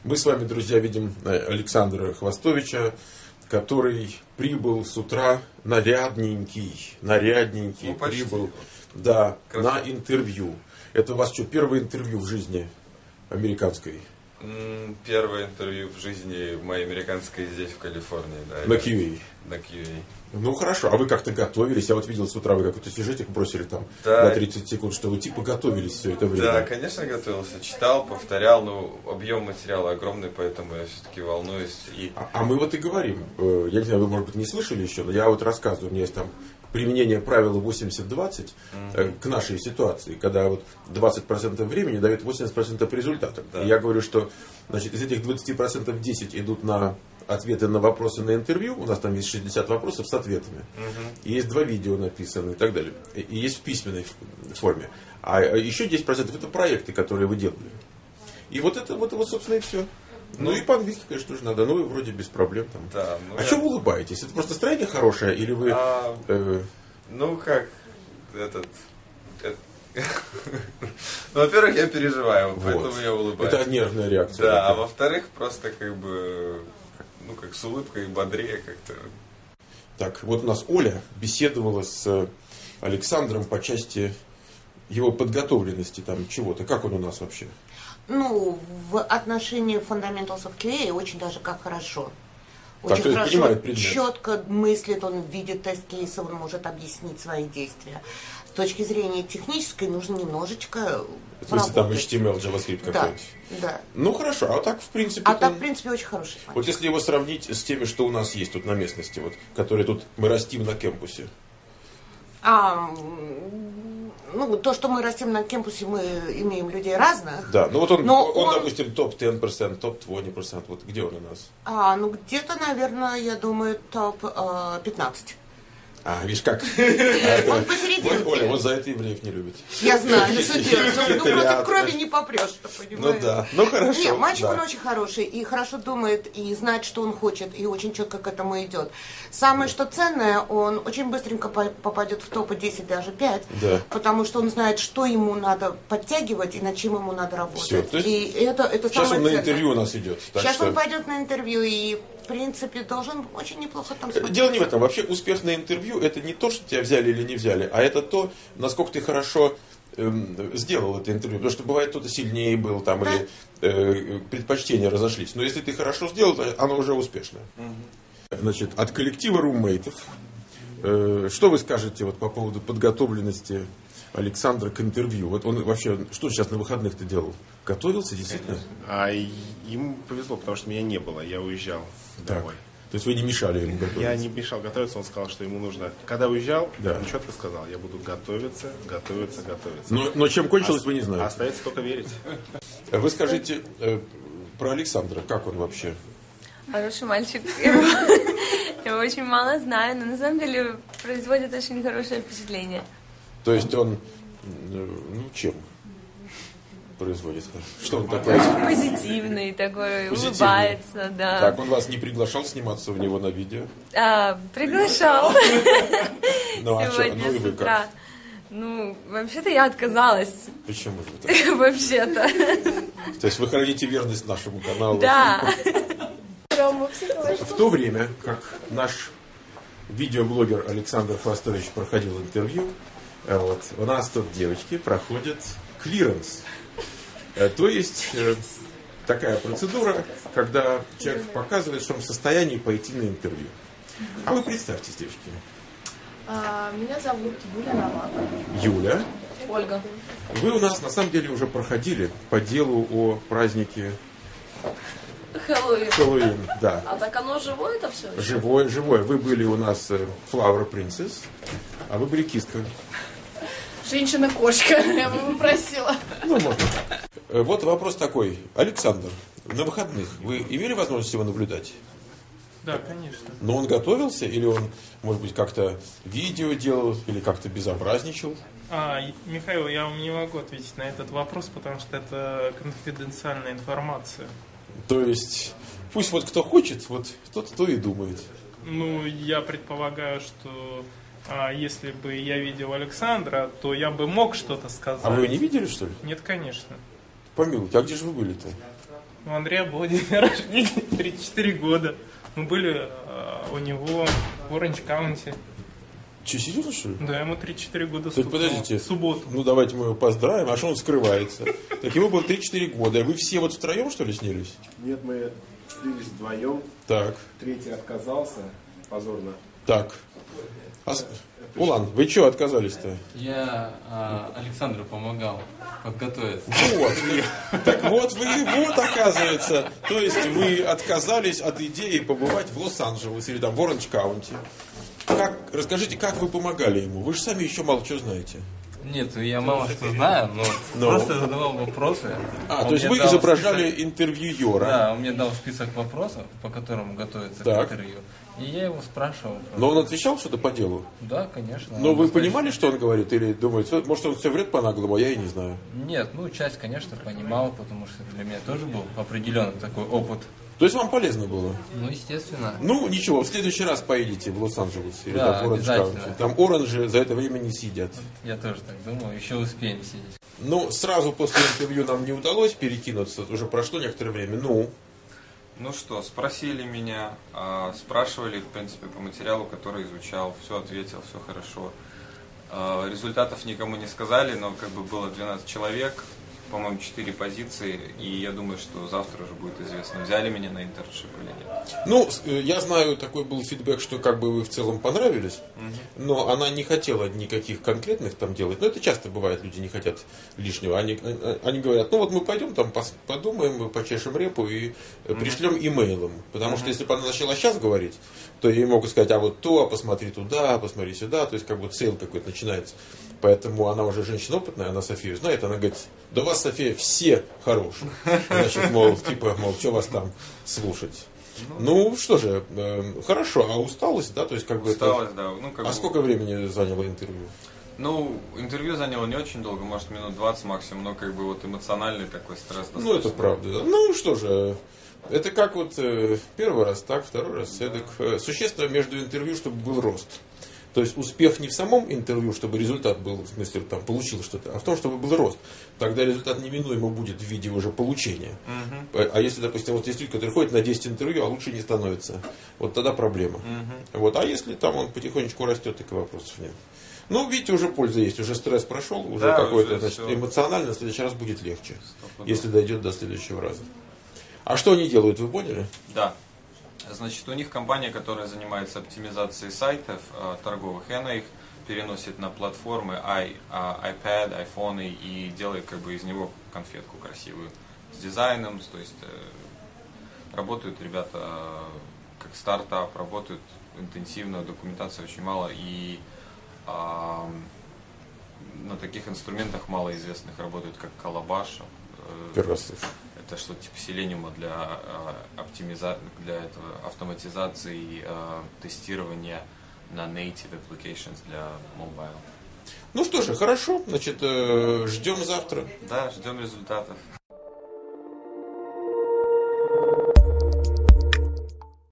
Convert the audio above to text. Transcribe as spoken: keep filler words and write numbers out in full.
Мы с вами, друзья, видим Александра Хвостовича, который прибыл с утра нарядненький, нарядненький, ну, прибыл да, на интервью. Это у вас что, первое интервью в жизни американской? Первое интервью в жизни моей американской здесь, в Калифорнии. Да, на кью эй? На кью эй. Ну хорошо, а вы как-то готовились? Я вот видел с утра, вы какой-то сюжетик бросили там да. на тридцать секунд, что вы типа готовились все это время. Да, конечно, готовился. Читал, повторял, но объем материала огромный, поэтому я все-таки волнуюсь. И... А, а мы вот и говорим, я не знаю, вы, может быть, не слышали еще, но я вот рассказываю, у меня есть там применение правила восемьдесят двадцать mm-hmm. к нашей ситуации, когда вот двадцать процентов времени дает восемьдесят процентов результата. Да. И я говорю, что значит, из этих двадцати процентов десять идут на ответы на вопросы на интервью. У нас там есть шестьдесят вопросов с ответами. Mm-hmm. И есть два видео написаны и так далее. И есть в письменной форме. А еще десять процентов это проекты, которые вы делали. И вот это вот, вот собственно, и все. Ну, ну и по-английски, конечно, тоже надо, ну и вроде без проблем там. Да, ну, а я... что вы улыбаетесь? Это просто настроение хорошее или вы... А, э... Ну как, этот... Ну, во-первых, я переживаю, вот. Поэтому я улыбаюсь. Это нервная реакция. Да, а во-вторых, просто как бы, ну как с улыбкой бодрее как-то. Так, вот у нас Оля беседовала с Александром по части его подготовленности там чего-то. Как он у нас вообще? Ну, в отношении Fundamentals of кью эй очень даже как хорошо. Очень так, хорошо, четко мыслит, он видит тест-кейсы, он может объяснить свои действия. С точки зрения технической нужно немножечко в смысле, там эйч ти эм эл, JavaScript какой-нибудь? Да, да. Ну хорошо, а так в принципе... А так в принципе очень хороший мальчик. Вот если его сравнить с теми, что у нас есть тут на местности, вот, которые тут мы растим на кампусе. А, ну, то, что мы растим на кампусе, мы имеем людей разных. Да, ну вот он, но он, он допустим, топ десять процентов, топ двадцать процентов. Вот где он у нас? А, ну, где-то, наверное, я думаю, топ пятнадцать. А, видишь, как? Он посерединке. Оля, вот за это евреев не любит. Я знаю, ну что делать? Ну, против крови не попрешь, понимаешь? Ну да, ну хорошо. Нет, мальчик он очень хороший и хорошо думает, и знает, что он хочет, и очень четко к этому идет. Самое, что ценное, он очень быстренько попадет в топы десять, даже пять, да. Потому что он знает, что ему надо подтягивать и над чем ему надо работать. Все, то есть и это, это сейчас самое он ценное. на интервью у нас идет. Сейчас что... он пойдет на интервью и... В принципе, должен очень неплохо там смотреть. Дело не в этом. Вообще успех на интервью это не то, что тебя взяли или не взяли, а это то, насколько ты хорошо эм, сделал это интервью. Потому что бывает, кто-то сильнее был там, да. Или э, предпочтения разошлись. Но если ты хорошо сделал, то оно уже успешно. Угу. Значит, от коллектива руммейтов, э, что вы скажете вот, по поводу подготовленности Александра к интервью? Вот он вообще, что сейчас на выходных-то делал? Готовился действительно? А ему повезло, потому что меня не было, я уезжал так. домой. То есть вы не мешали ему готовиться? Я не мешал готовиться, он сказал, что ему нужно... Когда уезжал, да. Он четко сказал, я буду готовиться, готовиться, готовиться. Но, но чем кончилось, а, вы не знаете. Остается только верить. Вы скажите э, про Александра, как он вообще? Хороший мальчик. Я его очень мало знаю, но на самом деле производит очень хорошее впечатление. То есть он, ну чем производит? Что он такой? Позитивный такой, Позитивный. Улыбается, да. Так, он вас не приглашал сниматься в него на видео? А, приглашал. Ну а что, ну и вы как? Ну, вообще-то я отказалась. Почему же? Вообще-то. То есть вы храните верность нашему каналу? Да. В то время, как наш видеоблогер Александр Хвостович проходил интервью, вот, у нас тут девочки проходят клиренс. То есть такая процедура, когда человек показывает, что он в состоянии пойти на интервью. А вы представьтесь, девочки. А, меня зовут Юля Новак. Юля. Ольга. Вы у нас на самом деле уже проходили по делу о празднике Хэллоуин. Хэллоуин, да. А так оно живое это все? Живое, живое. Вы были у нас Flower Princess, а вы были киска. Женщина-кошка, я бы попросила. Ну, можно. Вот вопрос такой. Александр, на выходных вы имели возможность его наблюдать? Да, конечно. Но он готовился или он, может быть, как-то видео делал или как-то безобразничал? А, Михаил, я вам не могу ответить на этот вопрос, потому что это конфиденциальная информация. То есть, пусть вот кто хочет, вот тот, кто и думает. Ну, я предполагаю, что а, если бы я видел Александра, то я бы мог что-то сказать. А вы его не видели, что ли? Нет, конечно. Помилуйте, а где же вы были-то? У Андрея был день рождения, тридцать четыре года. Мы были э, у него в Оранж Каунти. Че, серьезно, что ли? Да, ему тридцать четыре года То есть, стукнуло. подождите. В субботу. Ну, давайте мы его поздравим. А что он скрывается? Так ему было тридцать четыре года. Вы все вот втроем, что ли, снялись? Нет, мы слились вдвоем. Так, Третий отказался. Позорно. так. А с- Улан, вы что отказались-то? Я а, Александру помогал подготовиться. Вот. Так вот, вы, вот оказывается. То есть вы отказались от идеи побывать в Лос-Анджелесе или там в Оранж-Каунти. Как, расскажите, как вы помогали ему? Вы же сами еще мало чего знаете. Нет, я мало что знаю, но, Но. просто задавал вопросы. А, Он то есть мне вы дал изображали список- интервьюера. Да, он мне дал список вопросов, по которым готовиться Так. к интервью. И я его спрашивал. Но он отвечал что-то по делу? Да, конечно. Но Он вы достаточно- понимали, что он говорит? Или думаете, может он все врет по-наглому, а я и не знаю. Нет, ну часть, конечно, понимал, потому что для меня тоже был определенный такой опыт. То есть вам полезно было? Ну, естественно. Ну, ничего, в следующий раз поедете в Лос-Анджелес или Да, там в Оранж обязательно. Каунти. Там оранжи за это время не сидят. Я тоже так думаю, еще успеем сидеть. Ну, сразу после интервью нам не удалось перекинуться, уже прошло некоторое время. Ну, Ну что, спросили меня, а, спрашивали, в принципе, по материалу, который изучал, все ответил, все хорошо. А, результатов никому не сказали, но как бы было двенадцать человек, по-моему, четыре позиции, и я думаю, что завтра уже будет известно, взяли меня на интерншип или нет. ну, с- э, я знаю, такой был фидбэк, что как бы вы в целом понравились, но она не хотела никаких конкретных там делать. Но это часто бывает, люди не хотят лишнего. Они, э, они говорят, ну вот мы пойдем там пос- подумаем, мы почешем репу и э, пришлем имейлом. Потому что если бы она начала сейчас говорить, то ей могут сказать, а вот то, а посмотри туда, посмотри сюда. То есть как бы сейл какой-то начинается. Поэтому она уже женщина опытная, она Софию знает, она говорит, да у вас, София, все хорошие. Значит, мол, типа, мол, что вас там слушать. Ну, что же, э, хорошо, а усталость, да, то есть как бы это... Усталость, да. Ну, как А бы- сколько времени заняло интервью? Ну, интервью заняло не очень долго, может минут двадцать максимум, но как бы вот эмоциональный такой стресс. Ну, это достаточно. правда. Да. Ну, что же, это как вот э, первый раз так, второй раз эдак. Э, Существенно между интервью, чтобы был рост. То есть успех не в самом интервью, чтобы результат был, в смысле, там, получил что-то, а в том, чтобы был рост. Тогда результат неминуемо будет в виде уже получения. Мгм. А если, допустим, вот есть люди, которые ходят на десять интервью, а лучше не становится, вот тогда проблема. Мгм. Вот. А если там он потихонечку растет, так и вопросов нет. Ну, видите, уже польза есть, уже стресс прошел, уже Да, какой-то, уже значит, всё. эмоционально, в следующий раз будет легче, Стопудово. если дойдет до следующего раза. А что они делают, вы поняли? Да. Значит, у них компания, которая занимается оптимизацией сайтов э, торговых, и она их переносит на платформы i, а, iPad, iPhone и делает как бы из него конфетку красивую с дизайном, то есть э, работают ребята э, как стартап, работают интенсивно, документации очень мало, и а, на таких инструментах малоизвестных работают как Calabash. э, Первый раз слышу. Это что-то типа Selenium для, э, оптимиза... для этого автоматизации и э, тестирования на native applications для mobile. Ну что же, хорошо, значит, э, ждем завтра. Да, ждем результатов.